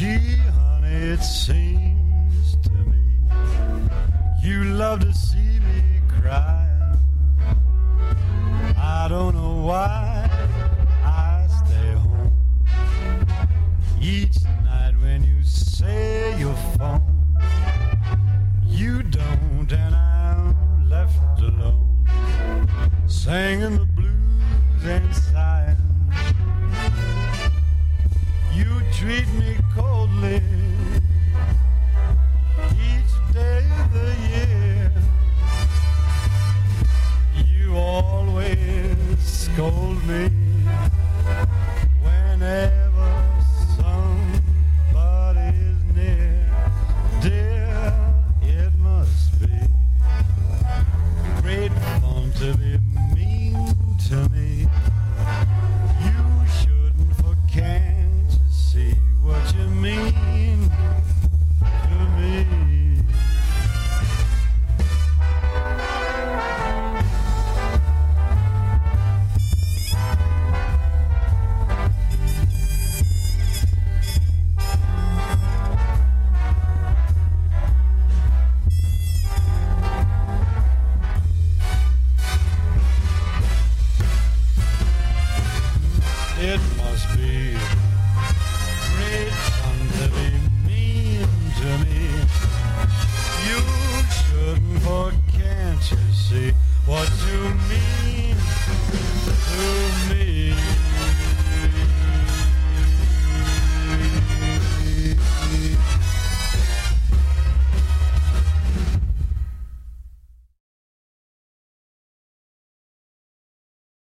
Gee, honey, it seems to me you love to see me crying. I don't know why I stay home each night when you say you're phone. You don't, and I'm left alone, singing the blues and sighing. You treat me coldly each day of the year. You always scold me